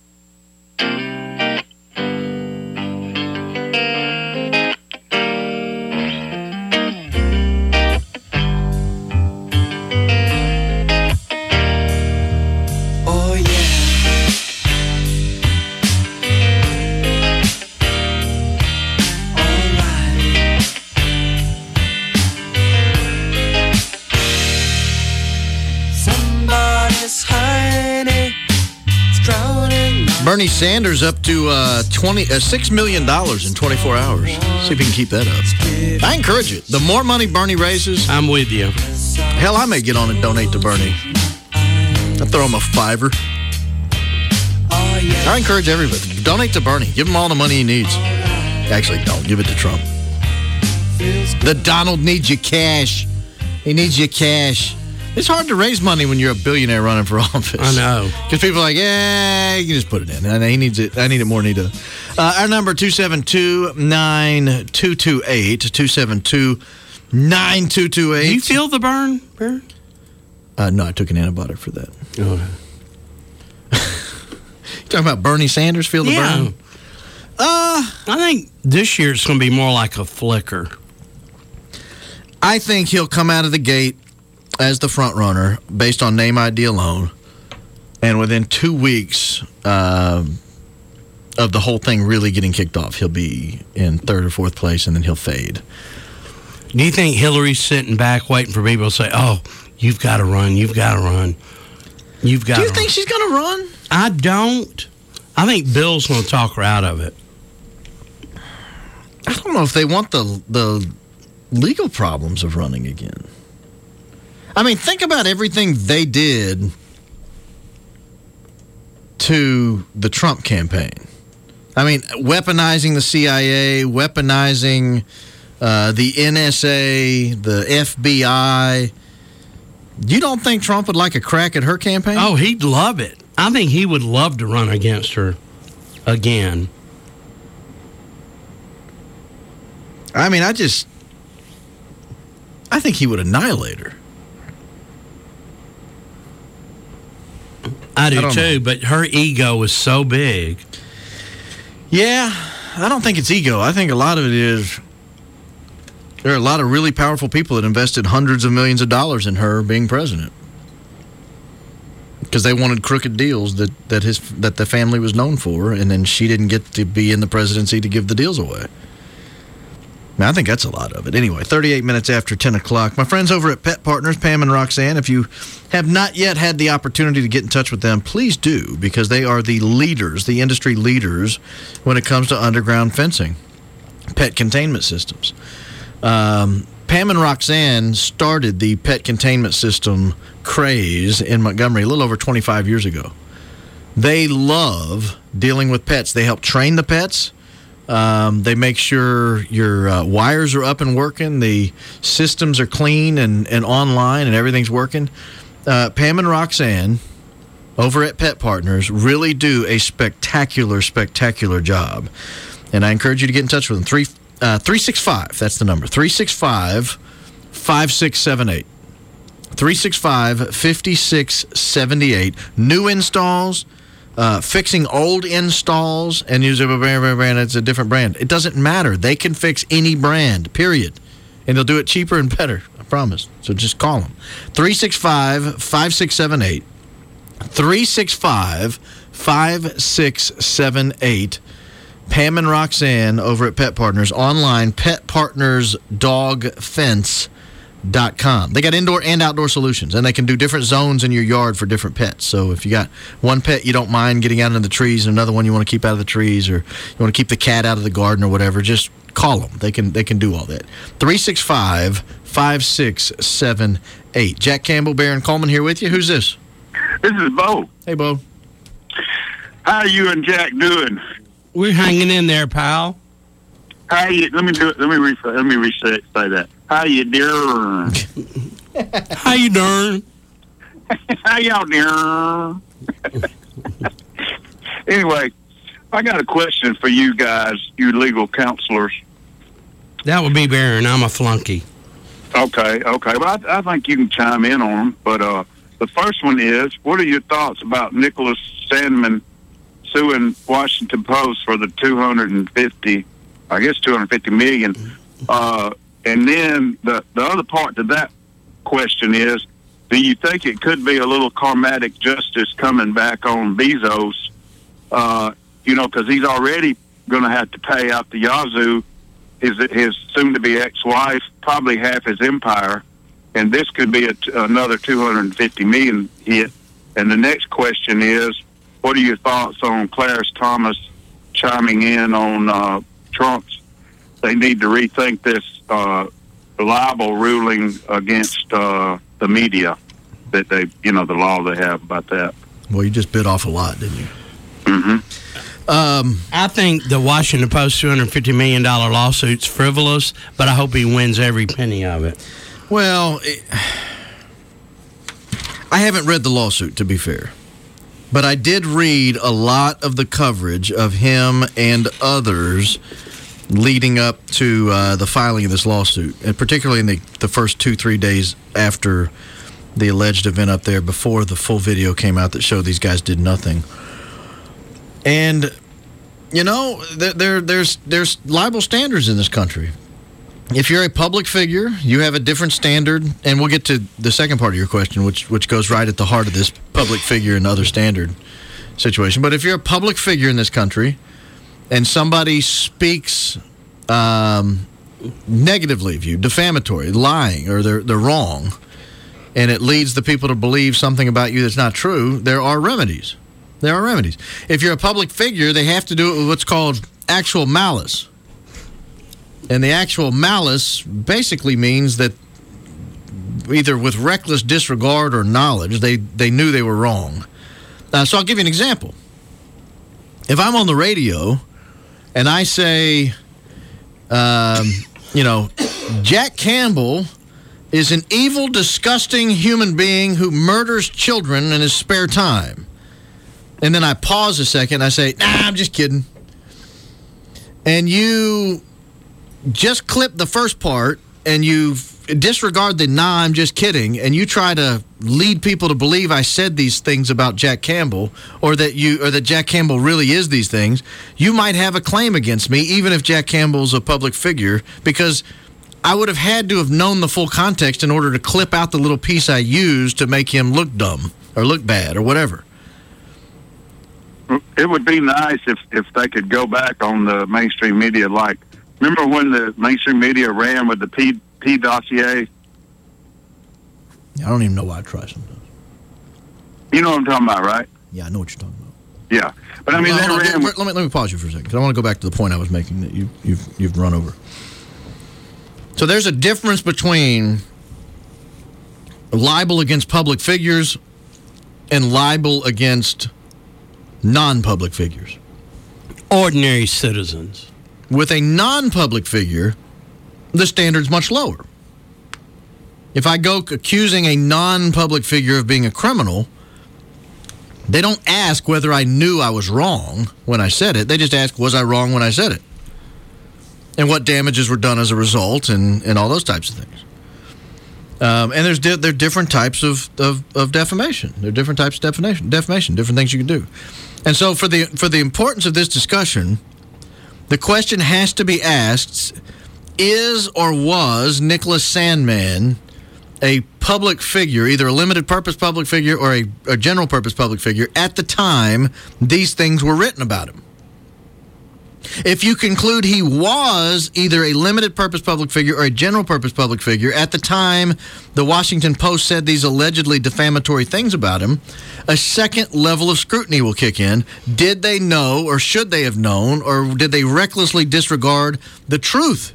Bernie Sanders up to uh, twenty uh, six million dollars in twenty-four hours. See if he can keep that up. I encourage it. The more money Bernie raises, I'm with you. Hell, I may get on and donate to Bernie. I throw him a fiver. I encourage everybody. Donate to Bernie. Give him all the money he needs. Actually, don't. Give it to Trump. The Donald needs your cash. He needs your cash. It's hard to raise money when you're a billionaire running for office. I know. Because people are like, yeah, you can just put it in. And he needs it. I need it more than he does. Uh, our number, two seven two, nine two two eight. two seven two, nine two two eight. Do you feel the burn, Burn? Uh, no, I took an antibiotic for that. Okay. You talking about Bernie Sanders, feel the Yeah. burn? Uh, I think this year it's going to be more like a flicker. I think he'll come out of the gate as the front runner based on name I D alone, and within two weeks uh, of the whole thing really getting kicked off, he'll be in third or fourth place, and then he'll fade. Do you think Hillary's sitting back waiting for people to say, oh, you've got to run, you've got to run, you've got to Do you run? think she's going to run? I don't. I think Bill's going to talk her out of it. I don't know if they want the the legal problems of running again. I mean, think about everything they did to the Trump campaign. I mean, weaponizing the C I A, weaponizing uh, the N S A, the F B I. You don't think Trump would like a crack at her campaign? Oh, he'd love it. I think he would love to run against her again. I mean, I just... I think he would annihilate her. I do I don't too, but her ego is so big. Yeah, I don't think it's ego. I think a lot of it is there are a lot of really powerful people that invested hundreds of millions of dollars in her being president because they wanted crooked deals that, that his that the family was known for, and then she didn't get to be in the presidency to give the deals away. Now, I think that's a lot of it. Anyway, thirty-eight minutes after ten o'clock. My friends over at Pet Partners, Pam and Roxanne, if you have not yet had the opportunity to get in touch with them, please do, because they are the leaders, the industry leaders, when it comes to underground fencing, pet containment systems. Um, Pam and Roxanne started the pet containment system craze in Montgomery a little over twenty-five years ago. They love dealing with pets. They help train the pets. Um, they make sure your uh, wires are up and working, the systems are clean and, and online, and everything's working. Uh, Pam and Roxanne over at Pet Partners really do a spectacular, spectacular job. And I encourage you to get in touch with them. Three, uh, three six five, that's the number, three six five, five six seven eight. three six five, five six seven eight. New installs. Uh, fixing old installs and use a brand, brand, brand, it's a different brand. It doesn't matter. They can fix any brand, period. And they'll do it cheaper and better, I promise. So just call them. three six five, five six seven eight. three six five, five six seven eight. Pam and Roxanne over at Pet Partners. Online, pet partners dog fence dot com. They got indoor and outdoor solutions, and they can do different zones in your yard for different pets. So if you got one pet you don't mind getting out into the trees and another one you want to keep out of the trees, or you want to keep the cat out of the garden or whatever, just call them. They can they can do all that. three six five, five six seven eight. Jack Campbell, Baron Coleman here with you. Who's this? This is Bo. Hey, Bo. How are you and Jack doing? We're hanging in there, pal. How you? Let me do it. Let me re- let me reset. Say that. How you doing? How you doing? How y'all doing? Anyway, I got a question for you guys, you legal counselors. That would be Baron. I'm a flunky. Okay, okay. Well, I, I think you can chime in on them. But uh, the first one is, what are your thoughts about Nicholas Sandman suing Washington Post for the two hundred fifty, I guess two hundred fifty million? Uh, and then the the other part to that question is, do you think it could be a little karmatic justice coming back on Bezos? Uh, you know, because he's already going to have to pay out the Yazoo, his his soon-to-be ex-wife, probably half his empire, and this could be a t- another two hundred fifty million hit. And the next question is, what are your thoughts on Clarence Thomas chiming in on uh, Trump's? They need to rethink this uh, libel ruling against uh, the media, that they, you know, the law they have about that. Well, you just bit off a lot, didn't you? Mm-hmm. Um, I think the Washington Post two hundred fifty million dollars lawsuit's frivolous, but I hope he wins every penny of it. Well, it, I haven't read the lawsuit, to be fair. But I did read a lot of the coverage of him and others leading up to uh, the filing of this lawsuit, and particularly in the, the first two, three days after the alleged event up there, before the full video came out that showed these guys did nothing. And, you know, there, there there's there's libel standards in this country. If you're a public figure, you have a different standard, and we'll get to the second part of your question, which which goes right at the heart of this public figure and other standard situation. But if you're a public figure in this country, and somebody speaks um, negatively of you, defamatory, lying, or they're they're wrong, and it leads the people to believe something about you that's not true, there are remedies. There are remedies. If you're a public figure, they have to do it with what's called actual malice. And the actual malice basically means that either with reckless disregard or knowledge, they, they knew they were wrong. Uh, so I'll give you an example. If I'm on the radio and I say, um, you know, Jack Campbell is an evil, disgusting human being who murders children in his spare time. And then I pause a second and I say, nah, I'm just kidding. And you just clip the first part and you disregard the nah, I'm just kidding, and you try to lead people to believe I said these things about Jack Campbell, or that you or that Jack Campbell really is these things, you might have a claim against me, even if Jack Campbell's a public figure, because I would have had to have known the full context in order to clip out the little piece I used to make him look dumb or look bad or whatever. It would be nice if, if they could go back on the mainstream media. Like, remember when the mainstream media ran with the P, P dossier? I don't even know why I try sometimes. You know what I'm talking about, right? Yeah, I know what you're talking about. Yeah. But I mean, well, they on, ran let, let, me, let me pause you for a second, because I want to go back to the point I was making that you, you've, you've run over. So there's a difference between libel against public figures and libel against non-public figures. Ordinary citizens. With a non-public figure, the standard's much lower. If I go accusing a non-public figure of being a criminal, they don't ask whether I knew I was wrong when I said it. They just ask, was I wrong when I said it? And what damages were done as a result, and, and all those types of things. Um, and there's di- there are different types of, of, of defamation. There are different types of defamation, defamation, different things you can do. And so for the for the importance of this discussion, the question has to be asked, is or was Nicholas Sandmann a public figure, either a limited purpose public figure or a, a general purpose public figure, at the time these things were written about him? If you conclude he was either a limited purpose public figure or a general purpose public figure at the time the Washington Post said these allegedly defamatory things about him, a second level of scrutiny will kick in. Did they know, or should they have known, or did they recklessly disregard the truth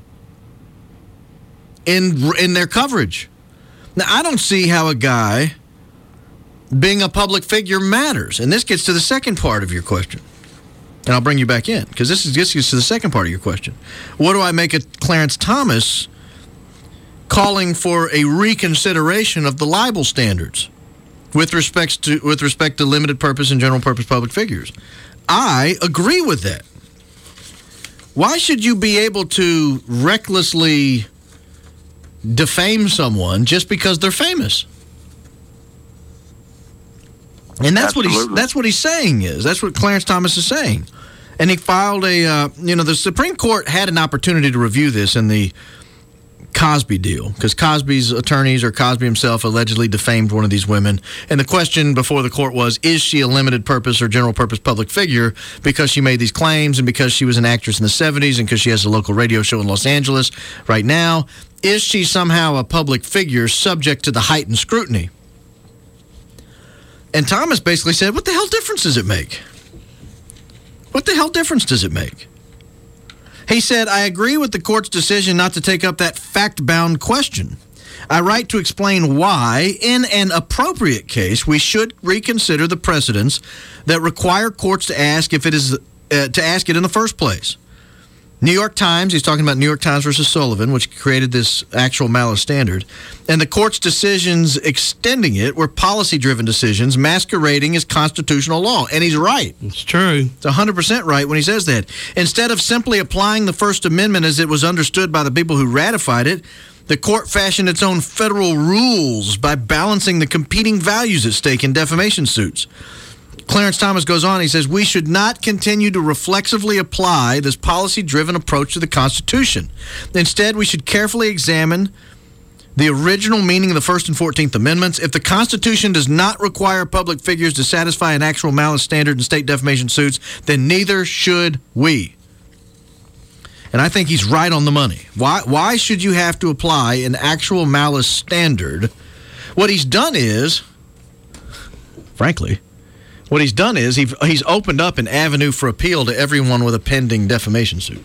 in in their coverage? Now, I don't see how a guy being a public figure matters. And this gets to the second part of your question. And I'll bring you back in, because this, is, this gets to the second part of your question. What do I make of Clarence Thomas calling for a reconsideration of the libel standards with respect to with respect to limited purpose and general purpose public figures? I agree with that. Why should you be able to recklessly defame someone just because they're famous? And that's Absolutely. what he's that's what he's saying is. That's what Clarence Thomas is saying. And he filed a, uh, you know, the Supreme Court had an opportunity to review this in the Cosby deal, because Cosby's attorneys, or Cosby himself, allegedly defamed one of these women. And the question before the court was, is she a limited purpose or general purpose public figure because she made these claims and because she was an actress in the seventies and because she has a local radio show in Los Angeles right now? Is she somehow a public figure subject to the heightened scrutiny? And Thomas basically said, what the hell difference does it make? What the hell difference does it make? He said, I agree with the court's decision not to take up that fact-bound question. I write to explain why, in an appropriate case, we should reconsider the precedents that require courts to ask if it is uh, to ask it in the first place. New York Times, he's talking about New York Times versus Sullivan, which created this actual malice standard. And the court's decisions extending it were policy-driven decisions masquerading as constitutional law. And he's right. It's true. It's one hundred percent right when he says that. Instead of simply applying the First Amendment as it was understood by the people who ratified it, the court fashioned its own federal rules by balancing the competing values at stake in defamation suits. Clarence Thomas goes on, he says, we should not continue to reflexively apply this policy-driven approach to the Constitution. Instead, we should carefully examine the original meaning of the First and Fourteenth Amendments. If the Constitution does not require public figures to satisfy an actual malice standard in state defamation suits, then neither should we. And I think he's right on the money. Why, why should you have to apply an actual malice standard? What he's done is, frankly... What he's done is he's, he's opened up an avenue for appeal to everyone with a pending defamation suit.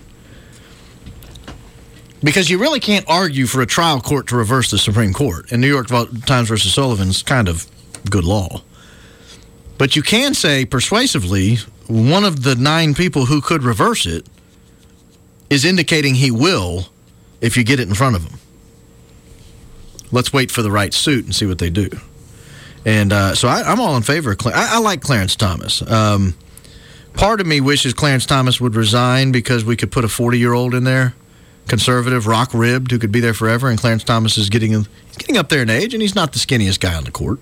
Because you really can't argue for a trial court to reverse the Supreme Court. And New York Times versus Sullivan's kind of good law. But you can say persuasively, one of the nine people who could reverse it is indicating he will if you get it in front of him. Let's wait for the right suit and see what they do. And uh, so I, I'm all in favor of Clarence. I, I like Clarence Thomas. Um, part of me wishes Clarence Thomas would resign because we could put a forty-year-old in there, conservative, rock-ribbed, who could be there forever. And Clarence Thomas is getting getting up there in age, and he's not the skinniest guy on the court.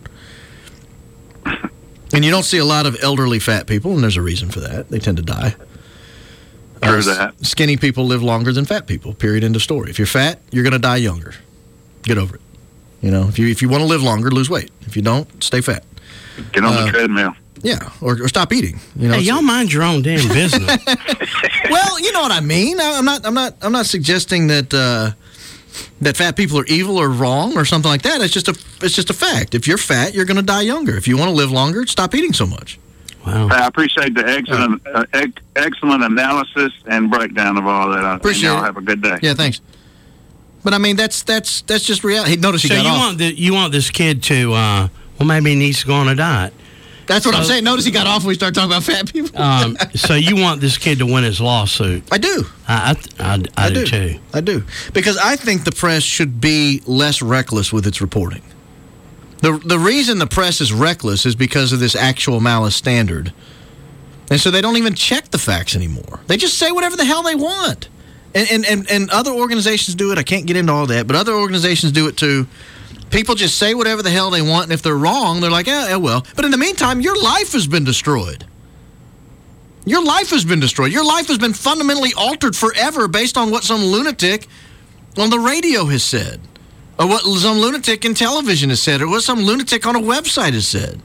And you don't see a lot of elderly fat people, and there's a reason for that. They tend to die. True Uh, that. Skinny people live longer than fat people, period, end of story. If you're fat, you're going to die younger. Get over it. You know, if you if you want to live longer, lose weight. If you don't, stay fat. Get on Uh, the treadmill. Yeah, or, or stop eating. You know, Hey, y'all mind your own damn business. well, you know what I mean. I, I'm not. I'm not. I'm not suggesting that uh, that fat people are evil or wrong or something like that. It's just a. It's just a fact. If you're fat, you're going to die younger. If you want to live longer, stop eating so much. Wow. I appreciate the excellent, uh, ex- excellent analysis and breakdown of all that. I Appreciate y'all it. have a good day. Yeah, thanks. But I mean, that's that's that's just reality. Hey, notice he so got you off. want the, you want this kid to uh, well maybe he needs to go on a diet. That's what so, I'm saying. Notice he got off when we started talking about fat people. um, so you want this kid to win his lawsuit? I do. I I, I, I, I do, do too. I do because I think the press should be less reckless with its reporting. the The reason the press is reckless is because of this actual malice standard, and so they don't even check the facts anymore. They just say whatever the hell they want. And, and, and, and other organizations do it. I can't get into all that, but other organizations do it too. People just say whatever the hell they want, and if they're wrong, they're like, eh, eh, well. But in the meantime, your life has been destroyed. Your life has been destroyed. Your life has been fundamentally altered forever based on what some lunatic on the radio has said, or what some lunatic in television has said, or what some lunatic on a website has said.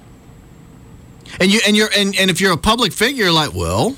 And you and you're and, and if you're a public figure, you're like, well,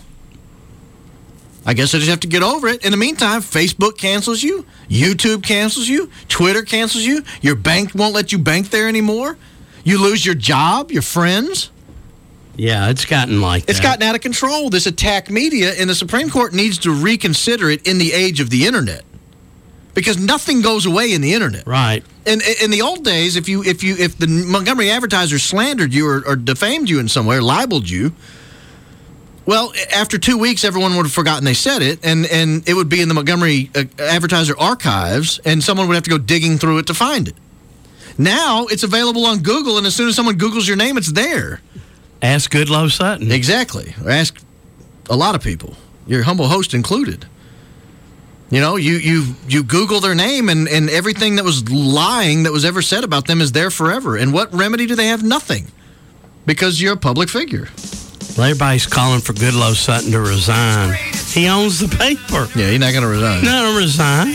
I guess I just have to get over it. In the meantime, Facebook cancels you, YouTube cancels you, Twitter cancels you, your bank won't let you bank there anymore. You lose your job, your friends. Yeah, it's gotten like It's that. gotten out of control, this attack media, and the Supreme Court needs to reconsider it in the age of the internet. Because nothing goes away in the internet. Right. In, in the old days, if you if you if the Montgomery Advertiser slandered you or, or defamed you in some way, or libeled you, well, after two weeks, everyone would have forgotten they said it, and, and it would be in the Montgomery uh, Advertiser archives, and someone would have to go digging through it to find it. Now, it's available on Google, and as soon as someone Googles your name, it's there. Ask Goodloe Sutton. Exactly. Or ask a lot of people, your humble host included. You know, you you you Google their name, and, and everything that was lying that was ever said about them is there forever. And what remedy do they have? Nothing. Because you're a public figure. Well, everybody's calling for Goodloe Sutton to resign. He owns the paper. Yeah, he's not going to resign. Not going to resign.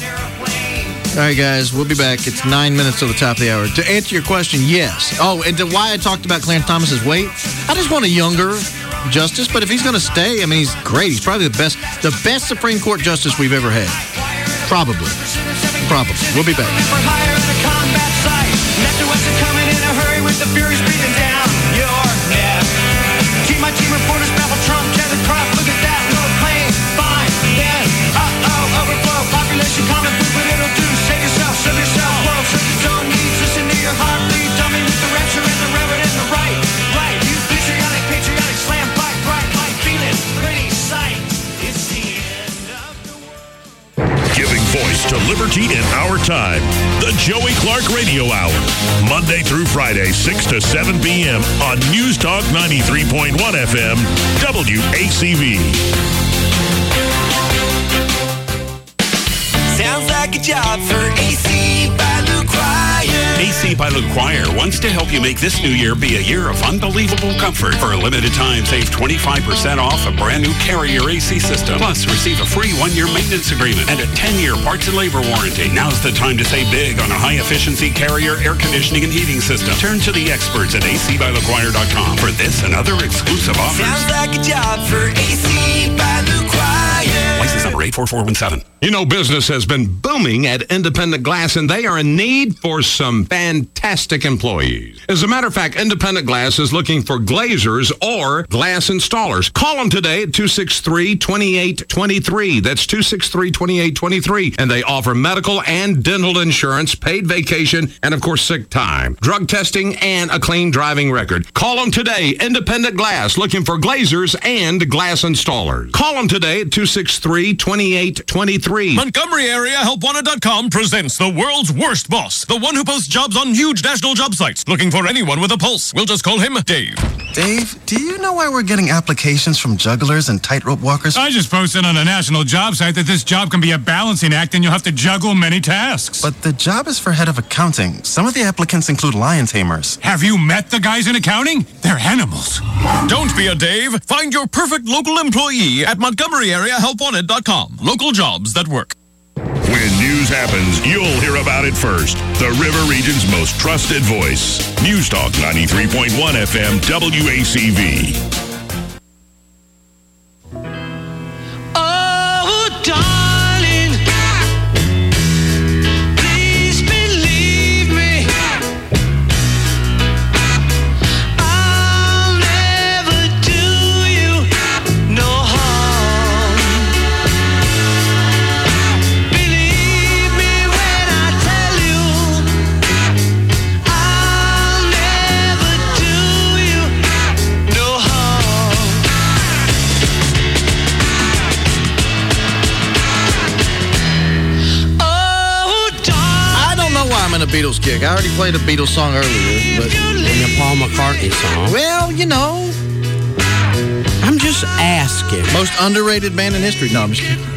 All right, guys, we'll be back. It's nine minutes till the top of the hour. To answer your question, yes. Oh, and to why I talked about Clarence Thomas's weight, I just want a younger justice, but if he's going to stay, I mean, he's great. He's probably the best, the best Supreme Court justice we've ever had. Probably. Probably. We'll be back. We're higher in the combat site. Metro West are coming in a hurry with the Furies breathing down your neck. Team my team reporters baffle Trump, Kevin Crop. Look at that, no plane, fine. Then, uh-oh, overflow, population comment, what it'll do. Save yourself, serve yourself, world serves its own needs. Listen to your heartbeat, dummy with the rapture and the reverend and the right. Right, you patriotic, patriotic, slam, fight, bright, light, feeling, pretty sight. It's the end. to liberty in our time. The Joey Clark Radio Hour. Monday through Friday, six to seven p.m. on News Talk ninety-three point one F M, W A C V. Sounds like a job for A C by Luke Cryer. A C by Luke Cryer wants to help you make this new year be a year of unbelievable comfort. For a limited time, save twenty-five percent off a brand new Carrier A C system. Plus, receive a free one-year maintenance agreement and a ten-year parts and labor warranty. Now's the time to save big on a high-efficiency Carrier air conditioning and heating system. Turn to the experts at A C by Luke Cryer dot com for this and other exclusive offers. Sounds like a job for A C by Luke Cryer. License number eight four four one seven. You know, business has been booming at Independent Glass, and they are in need for some fantastic employees. As a matter of fact, Independent Glass is looking for glazers or glass installers. Call them today at two six three, two eight two three. That's two six three, two eight two three. And they offer medical and dental insurance, paid vacation, and, of course, sick time, drug testing, and a clean driving record. Call them today. Independent Glass, looking for glazers and glass installers. Call them today at two six three, two eight two three. Montgomery Area Help Wanted dot com presents the world's worst boss, the one who posts jobs on huge national job sites, looking for anyone with a pulse. We'll just call him Dave. Dave, do you know why we're getting applications from jugglers and tightrope walkers? I just posted on a national job site that this job can be a balancing act and you'll have to juggle many tasks. But the job is for head of accounting. Some of the applicants include lion tamers. Have you met the guys in accounting? They're animals. Don't be a Dave. Find your perfect local employee at Montgomery Area Help Wanted dot com. Local jobs that work. When news happens, you'll hear about it first. The River Region's most trusted voice. News Talk ninety-three point one F M, W A C V. Oh, darling, please believe me. I'll never do you no harm. Believe me when I tell you, I'll never do you no harm. I don't know why I'm in a Beatles kick. I already played a Beatles song earlier, but And a Paul McCartney song. Well, you know, I'm just asking. Most underrated band in history. No, I'm just kidding.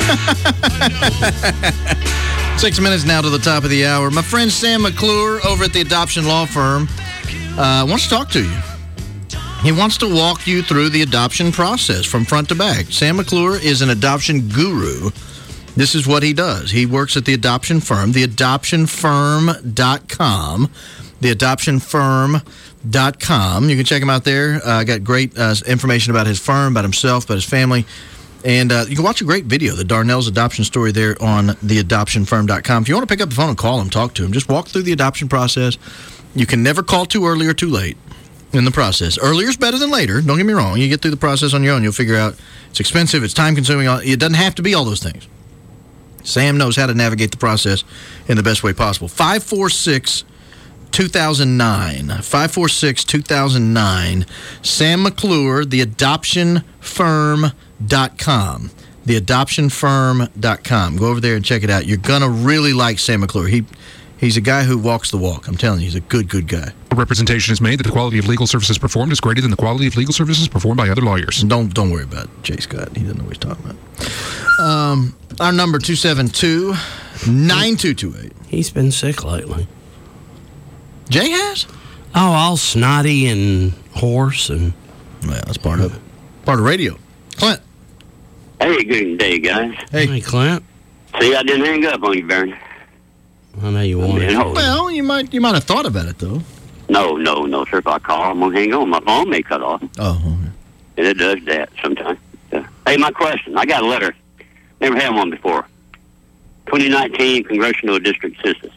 Six minutes now to the top of the hour. My friend Sam McClure over at the Adoption Law Firm uh, wants to talk to you. He wants to walk you through the adoption process from front to back. Sam McClure is an adoption guru. This is what he does. He works at the adoption firm, the adoption firm dot com. the adoption firm dot com. You can check him out there. I uh, got great uh, information about his firm, about himself, about his family. And uh, you can watch a great video, the Darnell's adoption story there on the adoption firm dot com. If you want to pick up the phone and call him, talk to him, just walk through the adoption process. You can never call too early or too late in the process. Earlier is better than later. Don't get me wrong. You get through the process on your own, you'll figure out it's expensive, it's time-consuming. It doesn't have to be all those things. Sam knows how to navigate the process in the best way possible. five four six, two thousand nine. five four six, two thousand nine. Sam McClure, the adoption firm dot com. the adoption firm dot com. Go over there and check it out. You're going to really like Sam McClure. He, he's a guy who walks the walk. I'm telling you, he's a good, good guy. A representation is made that the quality of legal services performed is greater than the quality of legal services performed by other lawyers. Don't don't worry about Jay Scott. He doesn't know what he's talking about. Um, our number, two seven two, nine two two eight. He's been sick lately. Jay has? Oh, all snotty and hoarse. and Well, that's part of it. Part of radio. Clint. Hey, good day, guys. Hey, hey Clint. See, I didn't hang up on you, Barry. I know you wanted to. Well, you might you might have thought about it, though. No, no, no, sir. If I call, I'm going to hang on. My phone may cut off. Oh, okay. And it does that sometimes. Yeah. Hey, my question. I got a letter. Never had one before. twenty nineteen Congressional District Census.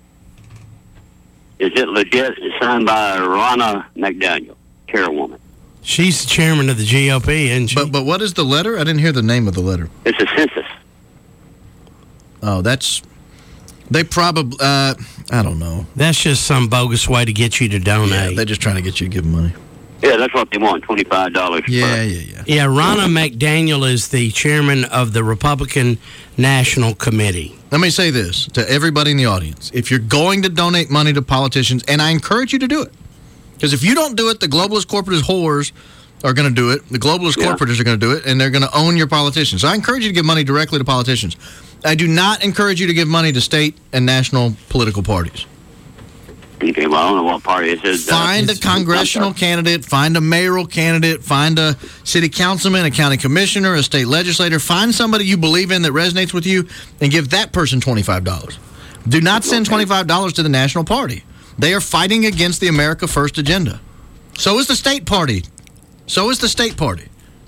Is it legit? It's signed by Ronna McDaniel, chairwoman. She's the chairman of the G O P, isn't she? But, but what is the letter? I didn't hear the name of the letter. It's a census. Oh, that's... They probably... Uh, I don't know. That's just some bogus way to get you to donate. Yeah, they're just trying to get you to give them money. Yeah, that's what they want, twenty-five dollars. Yeah, yeah, yeah. Yeah, Ronna McDaniel is the chairman of the Republican National Committee. Let me say this to everybody in the audience. If you're going to donate money to politicians, and I encourage you to do it, because if you don't do it, the globalist corporate whores are going to do it. The globalist yeah. corporates are going to do it, and they're going to own your politicians. So I encourage you to give money directly to politicians. I do not encourage you to give money to state and national political parties. Okay, well, I don't know what party it is. Find uh, a congressional candidate, find a mayoral candidate, find a city councilman, a county commissioner, a state legislator. Find somebody you believe in that resonates with you and give that person twenty-five dollars. Do not send twenty-five dollars to the national party. They are fighting against the America First agenda. So is the state party. So is the state party.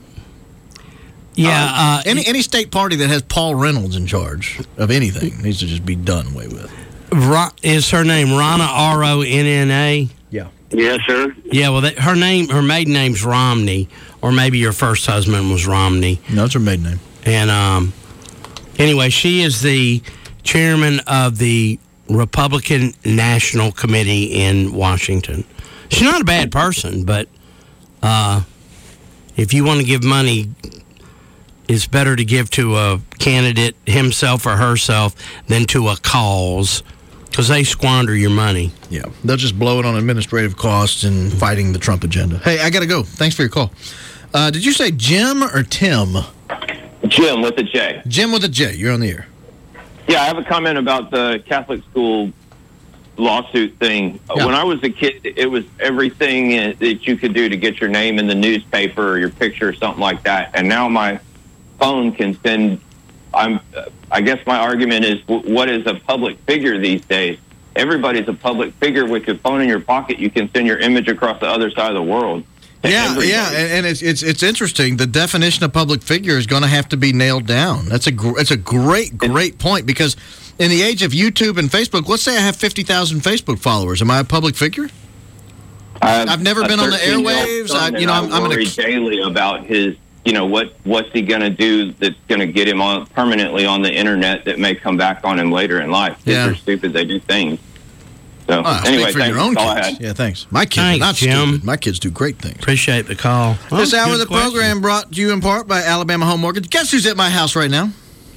Yeah. Uh, uh, any, any state party that has Paul Reynolds in charge of anything needs to just be done away with. Is her name Ronna, R O N N A? Yeah. Yes, sir. Yeah, well, that, her name, her maiden name's Romney, or maybe her first husband was Romney. No, it's her maiden name. And um, anyway, she is the chairman of the Republican National Committee in Washington. She's not a bad person, but uh, if you want to give money, it's better to give to a candidate himself or herself than to a cause. Because they squander your money. Yeah, they'll just blow it on administrative costs and fighting the Trump agenda. Hey, I got to go. Thanks for your call. Uh, did you say Jim or Tim? Jim with a J. Jim with a J. You're on the air. Yeah, I have a comment about the Catholic school lawsuit thing. Yeah. When I was a kid, it was everything that you could do to get your name in the newspaper or your picture or something like that. And now my phone can send... I'm... I guess my argument is, what is a public figure these days? Everybody's a public figure. With your phone in your pocket, you can send your image across the other side of the world. Yeah, everybody. yeah, and, and it's it's it's interesting. The definition of public figure is going to have to be nailed down. That's a gr- it's a great great point, because in the age of YouTube and Facebook, let's say I have fifty thousand Facebook followers. Am I a public figure? I've, I've never been on the airwaves. I, you know, I'm, I'm worried gonna... daily about his. You know, what what's he going to do that's going to get him on permanently on the internet that may come back on him later in life? Kids Yeah. are stupid. They do things. So, Oh, anyway, speak for thanks. your own That's all I kids. had. Yeah, thanks. My kids Thanks, are not Jim. stupid. My kids do great things. Appreciate the call. This Well, hour of good the question. program brought to you in part by Alabama Home Mortgage. Guess who's at my house right now?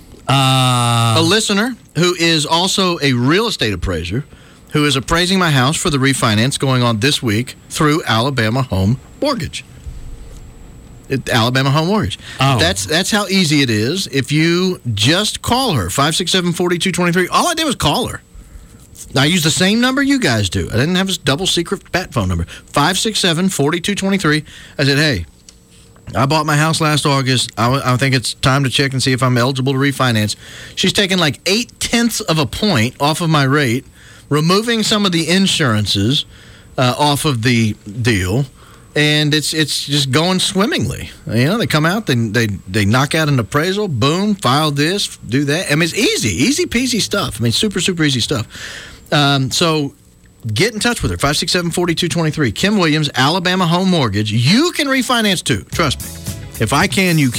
Uh, a listener who is also a real estate appraiser who is appraising my house for the refinance going on this week through Alabama Home Mortgage. It, Alabama Home Mortgage. Oh. That's that's how easy it is. If you just call her, five six seven, four two two three. All I did was call her. I used the same number you guys do. I didn't have this double secret bat phone number. five six seven, four two two three. I said, hey, I bought my house last August. I, I think it's time to check and see if I'm eligible to refinance. She's taken like eight-tenths of a point off of my rate, removing some of the insurances uh, off of the deal. And it's it's just going swimmingly. You know, they come out, they, they they knock out an appraisal, boom, file this, do that. I mean, it's easy, easy peasy stuff. I mean, super, super easy stuff. Um, so get in touch with her, five six seven, four two two three. Kim Williams, Alabama Home Mortgage. You can refinance too. Trust me. If I can, you can.